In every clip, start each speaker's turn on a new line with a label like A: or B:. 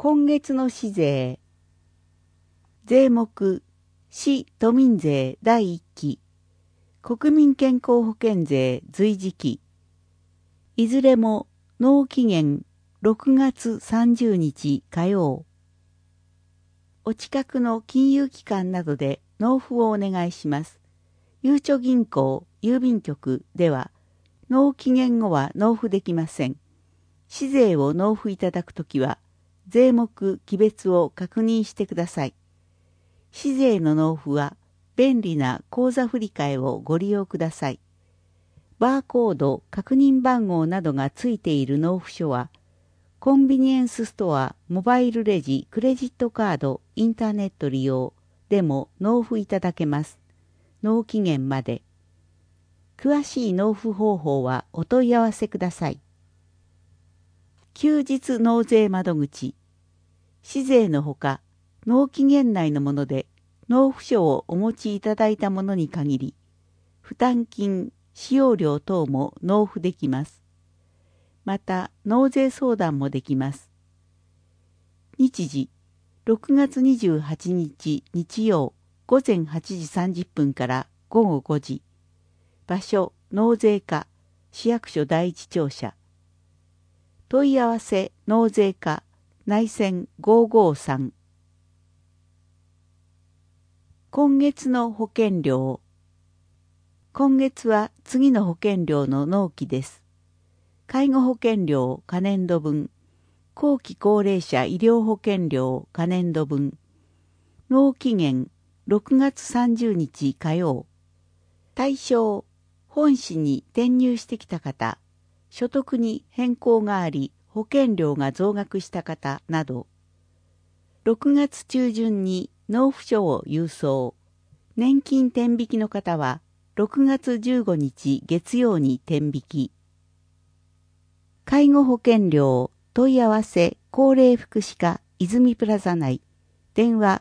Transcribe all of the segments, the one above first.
A: 今月の市税。税目、市都民税第1期、国民健康保険税随時期。いずれも納期限6月30日火曜。お近くの金融機関などで納付をお願いします。ゆうちょ銀行、郵便局では、納期限後は納付できません。市税を納付いただくときは、税目記別を確認してください。市税の納付は、便利な口座振替をご利用ください。バーコード、確認番号などがついている納付書は、コンビニエンスストア、モバイルレジ、クレジットカード、インターネット利用でも納付いただけます。納期限まで。詳しい納付方法はお問い合わせください。休日納税窓口。市税のほか、納期限内のもので納付書をお持ちいただいたものに限り、負担金、使用料等も納付できます。また、納税相談もできます。日時、6月28日日曜午前8時30分から午後5時。場所、納税課、市役所第一庁舎。問い合わせ、納税課、内線553。今月の保険料。今月は次の保険料の納期です。介護保険料可年度分、後期高齢者医療保険料可年度分、納期限6月30日火曜。対象、本市に転入してきた方、所得に変更があり保険料が増額した方など、6月中旬に納付書を郵送、年金転引きの方は6月15日月曜に転引き。介護保険料問い合わせ高齢福祉課泉プラザ内、電話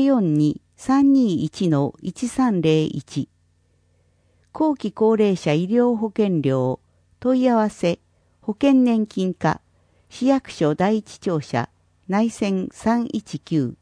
A: 042-321-1301。後期高齢者医療保険料問い合わせ保険年金課市役所第一庁舎内線319。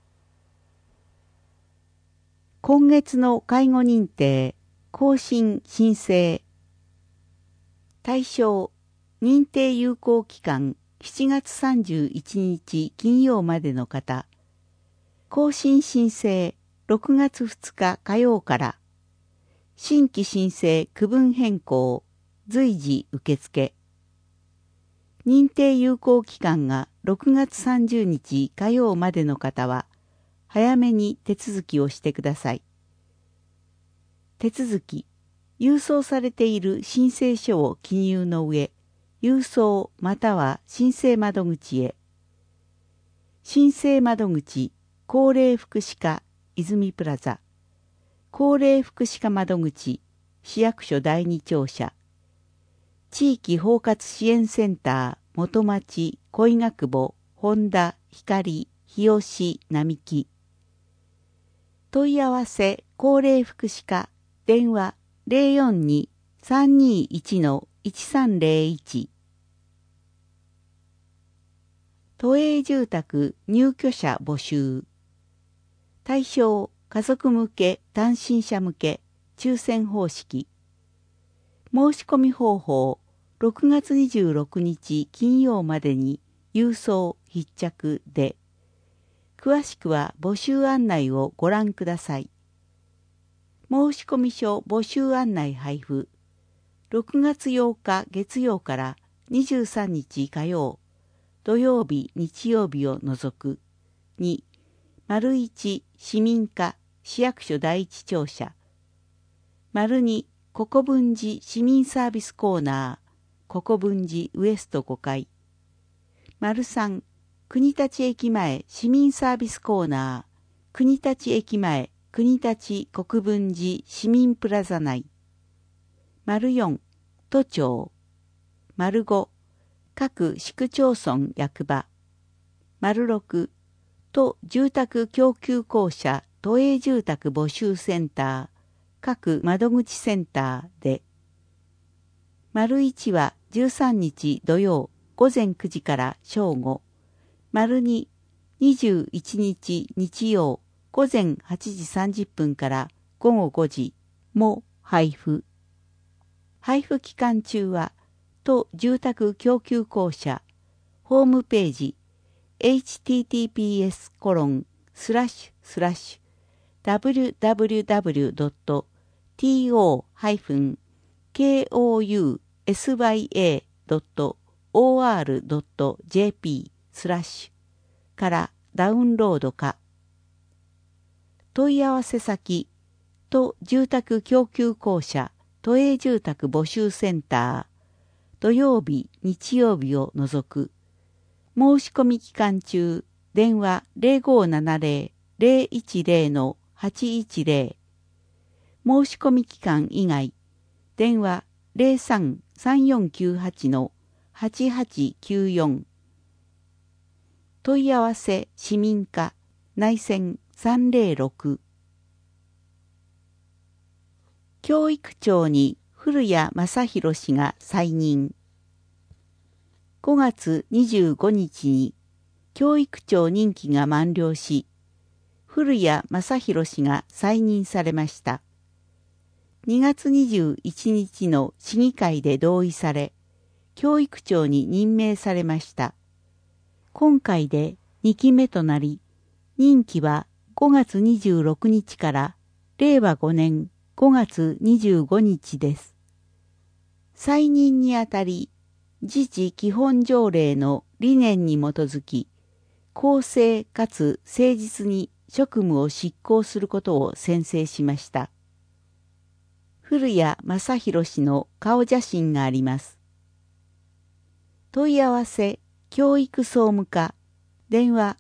A: 今月の介護認定更新申請。対象、認定有効期間7月31日金曜までの方。更新申請6月2日火曜から。新規申請区分変更随時受付。認定有効期間が6月30日火曜までの方は、早めに手続きをしてください。手続き、郵送されている申請書を記入の上、郵送または申請窓口へ。申請窓口、高齢福祉課、泉プラザ。高齢福祉課窓口、市役所第二庁舎。地域包括支援センター、元町、恋ヶ久保、本田、光、日吉、並木。問い合わせ、高齢福祉課、電話042-321-1301。都営住宅入居者募集。対象、家族向け、単身者向け、抽選方式。申し込み方法、6月26日金曜までに郵送必着で。詳しくは募集案内をご覧ください。申込書募集案内配布。6月8日月曜から23日火曜、土曜日日曜日を除く。2、1市民課市役所第一庁舎。2、国分寺市民サービスコーナー、国分寺ウエスト5階。3、国立駅前市民サービスコーナー、国立駅前国立国分寺市民プラザ内。4、都庁。5、各市区町村役場。6、都住宅供給公社都営住宅募集センター、各窓口センターで。1は13日土曜午前9時から正午。2、 21日日曜午前8時30分から午後5時も配布。配布期間中は、都住宅供給公社ホームページ https://www.tousya.or.jp/ からダウンロードか。問い合わせ先、都住宅供給公社都営住宅募集センター、土曜日、日曜日を除く。申し込み期間中、電話 0570-010-810。申し込み期間以外、電話 03-3498-8894。問い合わせ市民課内線306。教育長に古谷正弘氏が再任。5月25日に教育長任期が満了し、古谷正弘氏が再任されました。2月21日の市議会で同意され、教育長に任命されました。今回で2期目となり、任期は5月26日から令和5年5月25日です。再任にあたり、自治基本条例の理念に基づき、公正かつ誠実に職務を執行することを宣誓しました。古谷正弘氏の顔写真があります。問い合わせ、教育総務課、電話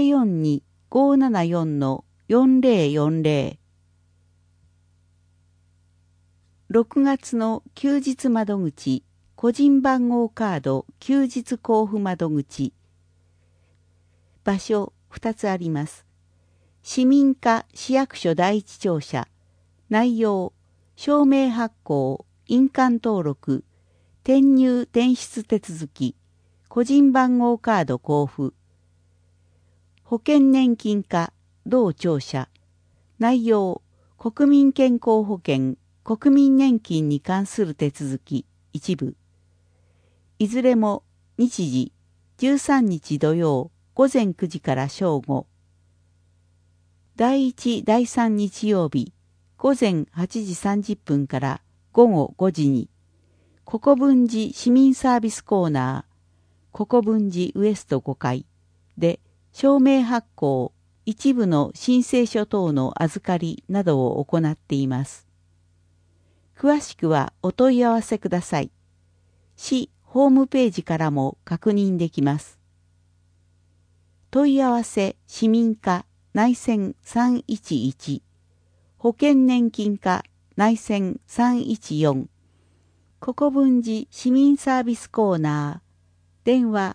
A: 042-574-4040。6月の休日窓口、個人番号カード休日交付窓口。場所2つあります。市民課市役所第一庁舎。内容、証明発行、印鑑登録、転入転出手続き、個人番号カード交付。保険年金課同庁舎。内容、国民健康保険、国民年金に関する手続き一部。いずれも日時13日土曜午前9時から正午。第1、第3日曜日午前8時30分から午後5時に、国分寺市民サービスコーナー、国分寺ウエスト5階で証明発行、一部の申請書等の預かりなどを行っています。詳しくはお問い合わせください。市ホームページからも確認できます。問い合わせ市民課内線311、保険年金課内線314、国分寺市民サービスコーナー、電話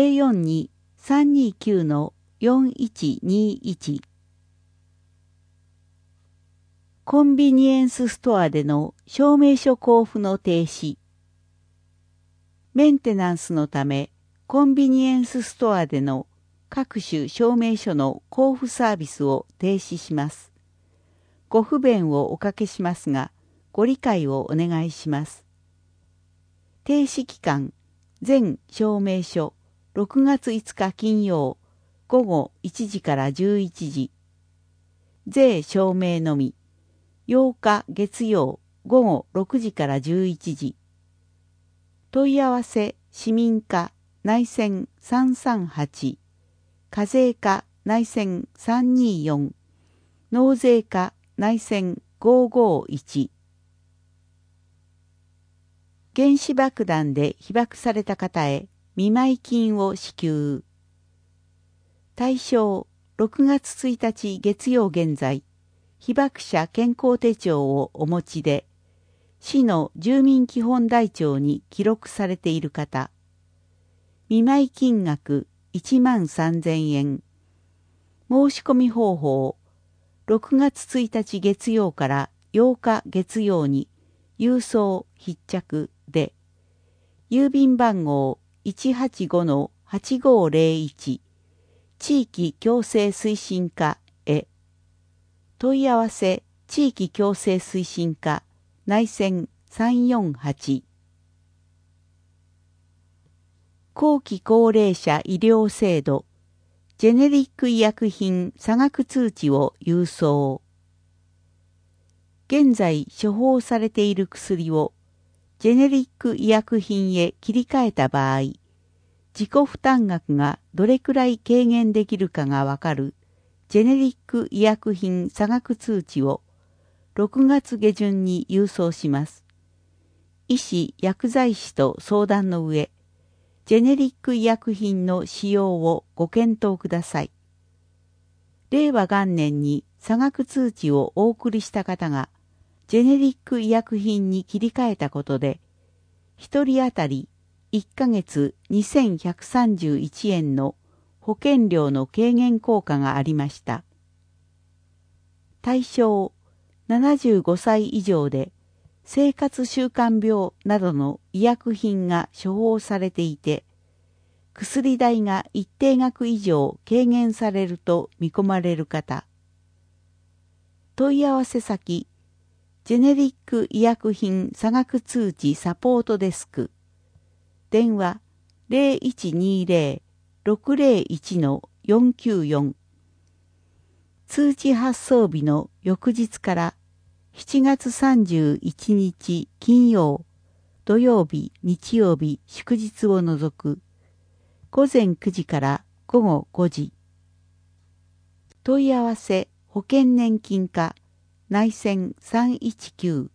A: 042-329-4121。コンビニエンスストアでの証明書交付の停止。メンテナンスのため、コンビニエンスストアでの各種証明書の交付サービスを停止します。ご不便をおかけしますが、ご理解をお願いします。停止期間、全証明書、6月5日金曜、午後1時から11時。税証明のみ。8日月曜午後6時から11時。問い合わせ市民課内線338、課税課内線324、納税課内線551。原子爆弾で被爆された方へ見舞い金を支給。対象6月1日月曜現在、被爆者健康手帳をお持ちで、市の住民基本台帳に記録されている方。見舞い金額13,000円。申し込み方法、6月1日月曜から8日月曜に郵送必着で、郵便番号 185-8501、 地域共生推進課へ。問い合わせ地域共生推進課内線348。後期高齢者医療制度ジェネリック医薬品差額通知を郵送。現在処方されている薬をジェネリック医薬品へ切り替えた場合、自己負担額がどれくらい軽減できるかがわかるジェネリック医薬品差額通知を6月下旬に郵送します。医師・薬剤師と相談の上、ジェネリック医薬品の使用をご検討ください。令和元年に差額通知をお送りした方が、ジェネリック医薬品に切り替えたことで、1人当たり1ヶ月2131円の保険料の軽減効果がありました。対象、75歳以上で、生活習慣病などの医薬品が処方されていて、薬代が一定額以上軽減されると見込まれる方。問い合わせ先、ジェネリック医薬品差額通知サポートデスク。電話0120-601-494。通知発送日の翌日から7月31日金曜、土曜日、日曜日、祝日を除く午前9時から午後5時。問い合わせ保険年金課内線319。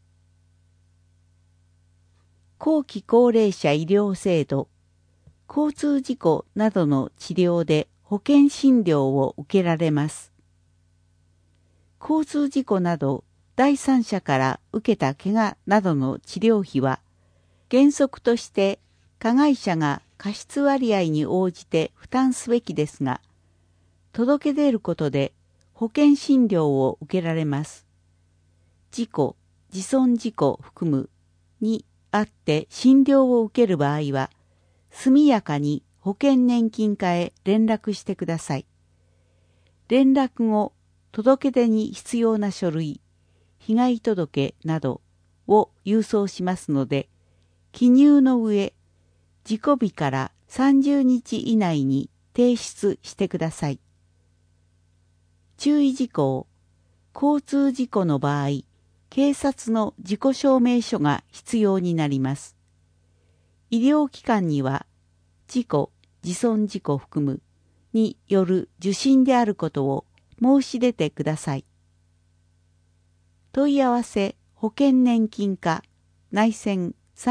A: 後期高齢者医療制度交通事故などの治療で保険診療を受けられます。交通事故など第三者から受けた怪我などの治療費は原則として加害者が過失割合に応じて負担すべきですが、届け出ることで保険診療を受けられます。事故、自損事故含むにあって診療を受ける場合は、速やかに保険年金課へ連絡してください。連絡後、届け出に必要な書類、被害届などを郵送しますので、記入の上、事故日から30日以内に提出してください。注意事項、交通事故の場合、警察の事故証明書が必要になります。医療機関には、事故、自損事故含むによる受診であることを申し出てください。問い合わせ保険年金課内線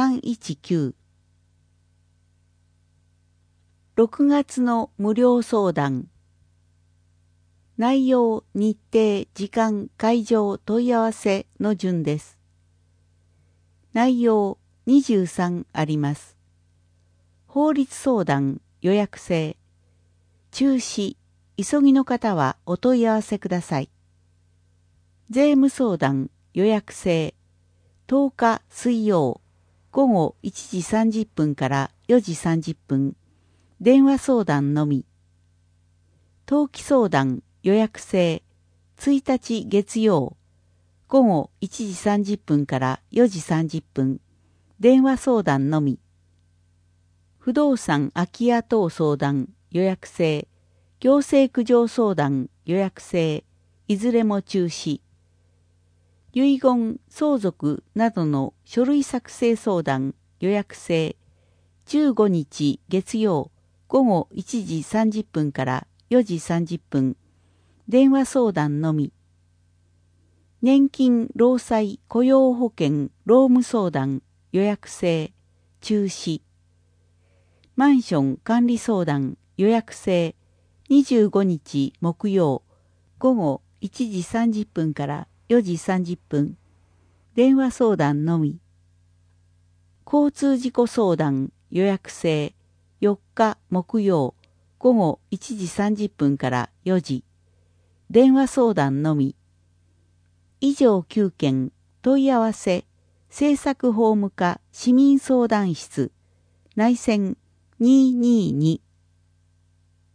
A: 319。6月の無料相談。内容、日程、時間、会場、問い合わせの順です。内容23あります。法律相談、予約制。中止、急ぎの方はお問い合わせください。税務相談、予約制。10日水曜、午後1時30分から4時30分。電話相談のみ。登記相談、予約制。1日月曜、午後1時30分から4時30分。電話相談のみ。不動産空き家等相談、予約制。行政苦情相談、予約制。いずれも中止。遺言、相続などの書類作成相談、予約制。15日月曜、午後1時30分から4時30分。電話相談のみ。年金、労災、雇用保険、労務相談、予約制。中止。マンション管理相談、予約制。25日木曜、午後1時30分から4時30分。電話相談のみ。交通事故相談、予約制。4日木曜、午後1時30分から4時。電話相談のみ。以上9件、問い合わせ、政策法務課市民相談室、内線222。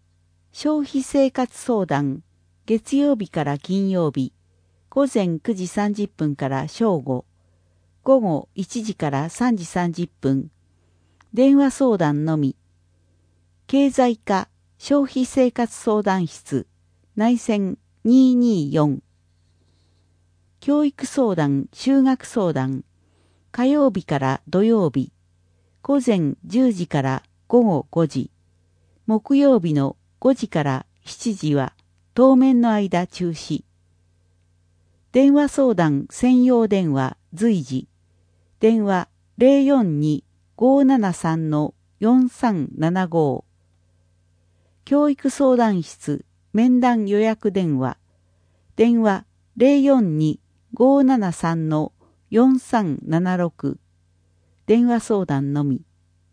A: 消費生活相談、月曜日から金曜日、午前9時30分から正午、午後1時から3時30分、電話相談のみ、経済課消費生活相談室、内線224、教育相談、修学相談、火曜日から土曜日、午前10時から午後5時、木曜日の5時から7時は当面の間中止。電話相談専用電話随時。電話042-573-4375。教育相談室面談予約電話。電話042-573-4376。電話相談のみ。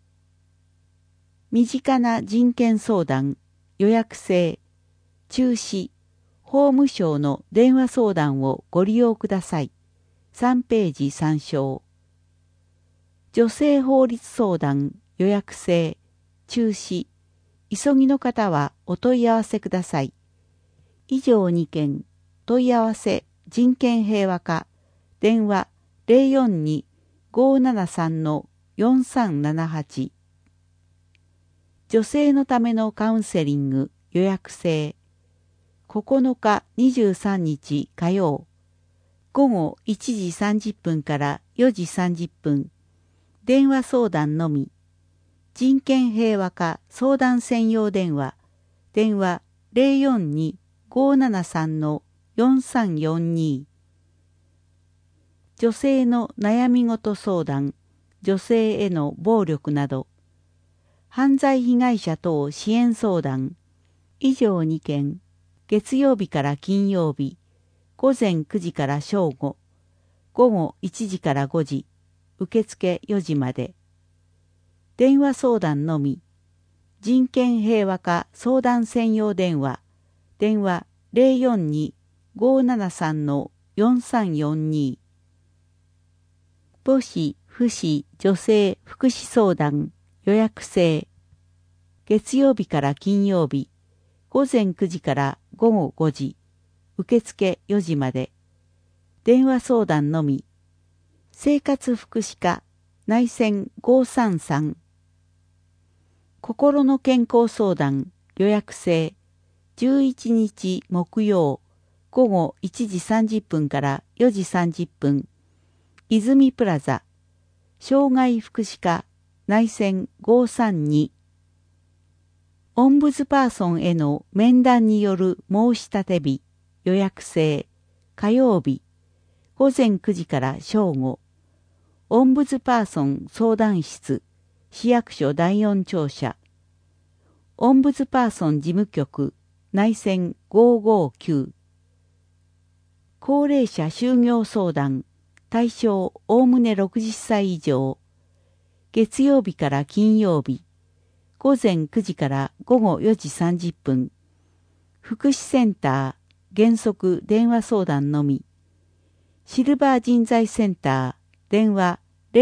A: 身近な人権相談、予約制、中止、法務省の電話相談をご利用ください。3ページ参照。女性法律相談、予約制、中止、急ぎの方はお問い合わせください。以上2件、問い合わせ、人権平和課、電話042-573-4378。女性のためのカウンセリング予約制。9日23日火曜。午後1時30分から4時30分。電話相談のみ。人権平和課相談専用電話。電話042-573-4342。女性の悩み事相談、女性への暴力など。犯罪被害者等支援相談。以上2件。月曜日から金曜日。午前9時から正午。午後1時から5時。受付4時まで。電話相談のみ。人権平和課相談専用電話。電話042-573-4342。母子、父子、女性、福祉相談。予約制。月曜日から金曜日、午前9時から午後5時、受付4時まで。電話相談のみ。生活福祉課、内線533。心の健康相談、予約制。11日木曜、午後1時30分から4時30分。泉プラザ、障害福祉課、内線532。オンブズパーソンへの面談による申し立て日、予約制、火曜日、午前9時から正午。オンブズパーソン相談室、市役所第4庁舎。オンブズパーソン事務局、内線559。高齢者就業相談、対象おおむね60歳以上。月曜日から金曜日、午前9時から午後4時30分。福祉センター、原則電話相談のみ。シルバー人材センター、電話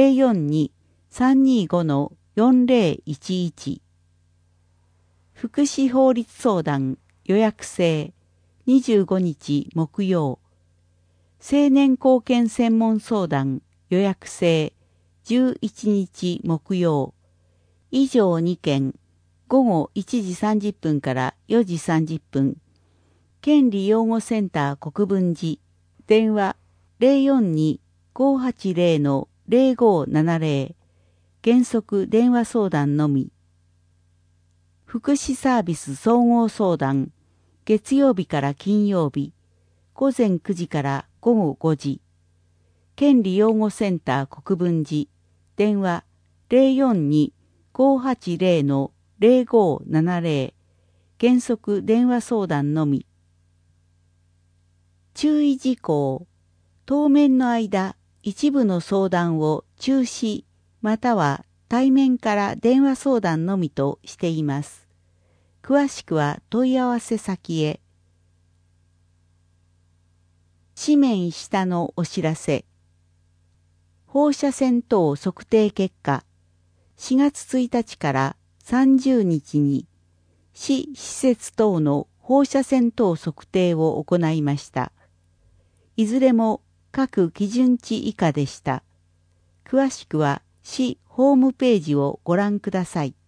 A: 042-325-4011。福祉法律相談、予約制、25日木曜。青年貢献専門相談、予約制、11日木曜。以上2件、午後1時30分から4時30分。権利擁護センター国分寺、電話042-580-0570。原則電話相談のみ。福祉サービス総合相談、月曜日から金曜日、午前9時から午後5時。権利擁護センター国分寺、電話042-580-0570。原則電話相談のみ。注意事項。当面の間、一部の相談を中止または対面から電話相談のみとしています。詳しくは問い合わせ先へ。紙面下のお知らせ。放射線等測定結果、4月1日から30日に市施設等の放射線等測定を行いました。いずれも各基準値以下でした。詳しくは市ホームページをご覧ください。